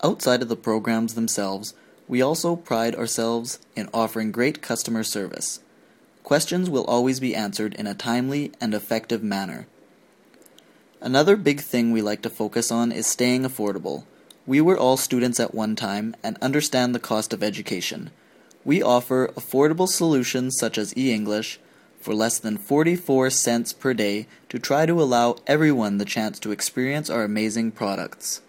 Outside of the programs themselves, we also pride ourselves in offering great customer service. Questions will always be answered in a timely and effective manner. Another big thing we like to focus on is staying affordable. We were all students at one time and understand the cost of education. We offer affordable solutions such as e-English for less than 44 cents per day to try to allow everyone the chance to experience our amazing products.